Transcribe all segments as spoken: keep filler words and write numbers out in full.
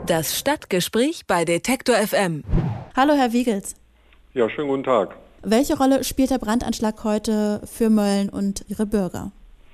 Das Stadtgespräch bei Detektor F M. Hallo Herr Wiegels. Ja, schönen guten Tag. Welche Rolle spielt der Brandanschlag heute für Mölln und ihre Bürger?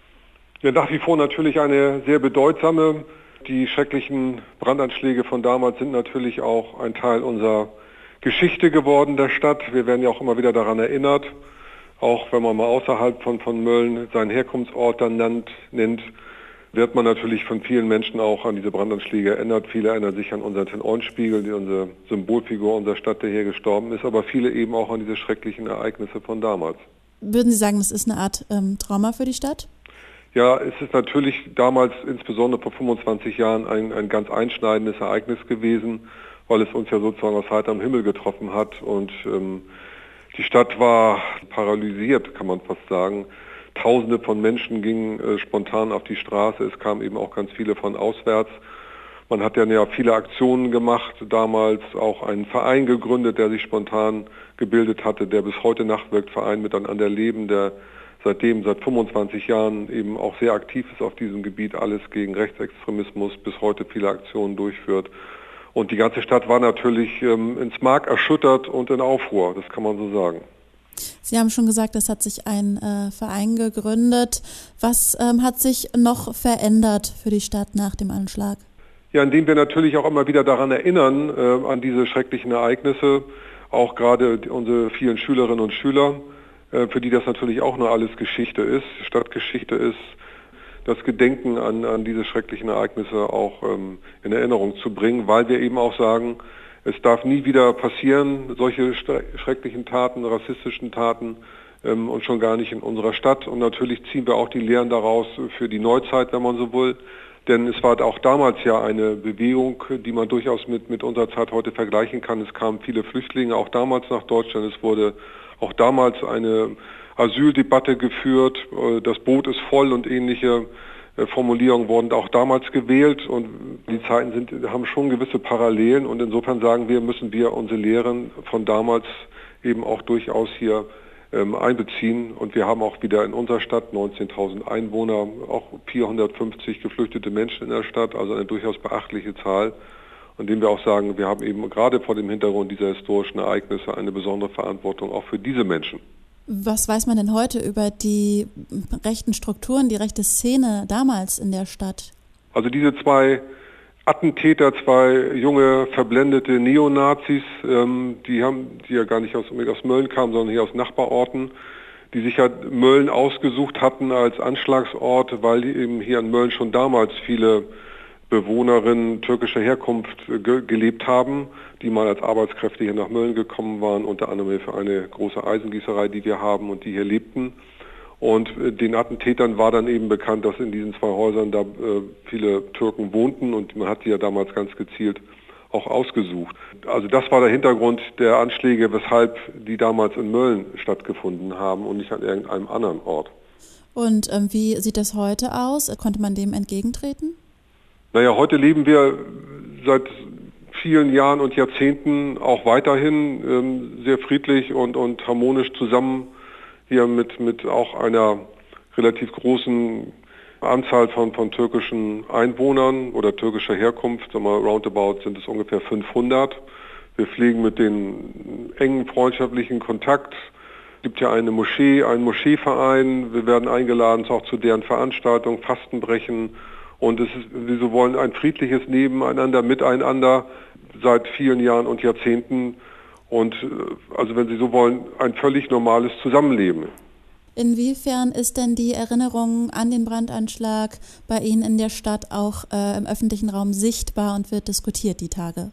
Ja, nach wie vor natürlich eine sehr bedeutsame. Die schrecklichen Brandanschläge von damals sind natürlich auch ein Teil unserer Geschichte geworden der Stadt. Wir werden ja auch immer wieder daran erinnert, auch wenn man mal außerhalb von, von Mölln seinen Herkunftsort dann nennt, nennt, wird man natürlich von vielen Menschen auch an diese Brandanschläge erinnert. Viele erinnern sich an unseren Ten-Eulenspiegel, die unsere Symbolfigur unserer Stadt, der hier gestorben ist, aber viele eben auch an diese schrecklichen Ereignisse von damals. Würden Sie sagen, das ist eine Art ähm, Trauma für die Stadt? Ja, es ist natürlich damals, insbesondere vor fünfundzwanzig Jahren, ein, ein ganz einschneidendes Ereignis gewesen, weil es uns ja sozusagen aus heiterem Himmel getroffen hat und ähm, die Stadt war paralysiert, kann man fast sagen. Tausende von Menschen gingen äh, spontan auf die Straße, es kamen eben auch ganz viele von auswärts. Man hat ja, ja viele Aktionen gemacht, damals auch einen Verein gegründet, der sich spontan gebildet hatte, der bis heute nachwirkt, Verein Miteinander leben, der seitdem, seit fünfundzwanzig Jahren eben auch sehr aktiv ist auf diesem Gebiet, alles gegen Rechtsextremismus, bis heute viele Aktionen durchführt. Und die ganze Stadt war natürlich ähm, ins Mark erschüttert und in Aufruhr, das kann man so sagen. Sie haben schon gesagt, es hat sich ein äh, Verein gegründet. Was ähm, hat sich noch verändert für die Stadt nach dem Anschlag? Ja, indem wir natürlich auch immer wieder daran erinnern, äh, an diese schrecklichen Ereignisse, auch gerade unsere vielen Schülerinnen und Schüler, äh, für die das natürlich auch nur alles Geschichte ist, Stadtgeschichte ist, das Gedenken an, an diese schrecklichen Ereignisse auch ähm, in Erinnerung zu bringen, weil wir eben auch sagen, es darf nie wieder passieren, solche schrecklichen Taten, rassistischen Taten ähm, und schon gar nicht in unserer Stadt. Und natürlich ziehen wir auch die Lehren daraus für die Neuzeit, wenn man so will. Denn es war auch damals ja eine Bewegung, die man durchaus mit, mit unserer Zeit heute vergleichen kann. Es kamen viele Flüchtlinge auch damals nach Deutschland. Es wurde auch damals eine Asyldebatte geführt. Das Boot ist voll und ähnliche Formulierungen wurden auch damals gewählt und die Zeiten sind, haben schon gewisse Parallelen und insofern sagen wir, müssen wir unsere Lehren von damals eben auch durchaus hier ähm, einbeziehen und wir haben auch wieder in unserer Stadt neunzehntausend Einwohner, auch vierhundertfünfzig geflüchtete Menschen in der Stadt, also eine durchaus beachtliche Zahl, und indem wir auch sagen, wir haben eben gerade vor dem Hintergrund dieser historischen Ereignisse eine besondere Verantwortung auch für diese Menschen. Was weiß man denn heute über die rechten Strukturen, die rechte Szene damals in der Stadt? Also diese zwei Attentäter, zwei junge, verblendete Neonazis, ähm, die haben, die ja gar nicht aus, aus Mölln kamen, sondern hier aus Nachbarorten, die sich ja Mölln ausgesucht hatten als Anschlagsort, weil eben hier in Mölln schon damals viele Bewohnerinnen türkischer Herkunft ge- gelebt haben, die mal als Arbeitskräfte hier nach Mölln gekommen waren, unter anderem für eine große Eisengießerei, die wir haben und die hier lebten. Und äh, den Attentätern war dann eben bekannt, dass in diesen zwei Häusern da äh, viele Türken wohnten und man hat die ja damals ganz gezielt auch ausgesucht. Also das war der Hintergrund der Anschläge, weshalb die damals in Mölln stattgefunden haben und nicht an irgendeinem anderen Ort. Und ähm, wie sieht das heute aus? Konnte man dem entgegentreten? Naja, heute leben wir seit vielen Jahren und Jahrzehnten auch weiterhin ähm, sehr friedlich und, und harmonisch zusammen hier mit, mit auch einer relativ großen Anzahl von, von türkischen Einwohnern oder türkischer Herkunft. Sagen wir, roundabout sind es ungefähr fünfhundert. Wir pflegen mit den engen freundschaftlichen Kontakt. Es gibt ja eine Moschee, einen Moscheeverein. Wir werden eingeladen auch zu deren Veranstaltung, Fastenbrechen. Und es ist, wir so wollen ein friedliches Nebeneinander, Miteinander seit vielen Jahren und Jahrzehnten. Und also wenn Sie so wollen, ein völlig normales Zusammenleben. Inwiefern ist denn die Erinnerung an den Brandanschlag bei Ihnen in der Stadt auch äh, im öffentlichen Raum sichtbar und wird diskutiert die Tage?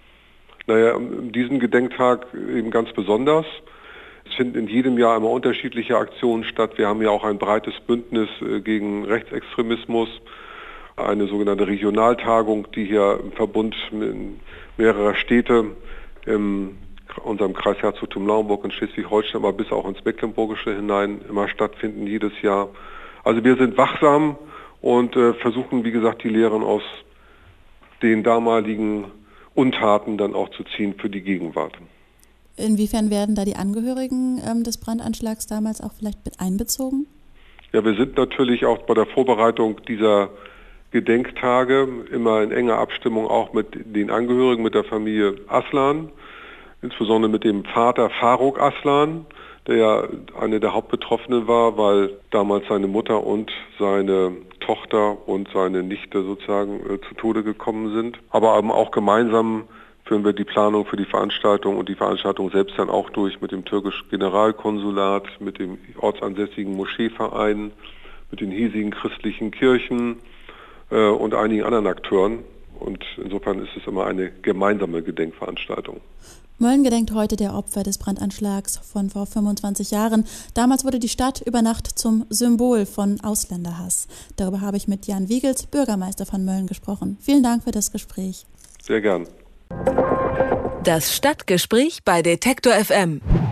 Naja, diesen Gedenktag eben ganz besonders. Es finden in jedem Jahr immer unterschiedliche Aktionen statt. Wir haben ja auch ein breites Bündnis gegen Rechtsextremismus. Eine sogenannte Regionaltagung, die hier im Verbund mehrerer Städte in unserem Kreis Herzogtum Lauenburg und Schleswig-Holstein, aber bis auch ins Mecklenburgische hinein immer stattfinden jedes Jahr. Also wir sind wachsam und äh, versuchen, wie gesagt, die Lehren aus den damaligen Untaten dann auch zu ziehen für die Gegenwart. Inwiefern werden da die Angehörigen ähm, des Brandanschlags damals auch vielleicht mit einbezogen? Ja, wir sind natürlich auch bei der Vorbereitung dieser Gedenktage, immer in enger Abstimmung auch mit den Angehörigen, mit der Familie Aslan, insbesondere mit dem Vater Faruk Aslan, der ja eine der Hauptbetroffenen war, weil damals seine Mutter und seine Tochter und seine Nichte sozusagen äh, zu Tode gekommen sind. Aber eben auch gemeinsam führen wir die Planung für die Veranstaltung und die Veranstaltung selbst dann auch durch mit dem türkischen Generalkonsulat, mit dem ortsansässigen Moscheeverein, mit den hiesigen christlichen Kirchen äh, und einigen anderen Akteuren. Und insofern ist es immer eine gemeinsame Gedenkveranstaltung. Mölln gedenkt heute der Opfer des Brandanschlags von vor fünfundzwanzig Jahren. Damals wurde die Stadt über Nacht zum Symbol von Ausländerhass. Darüber habe ich mit Jan Wiegels, Bürgermeister von Mölln, gesprochen. Vielen Dank für das Gespräch. Sehr gern. Das Stadtgespräch bei Detektor F M.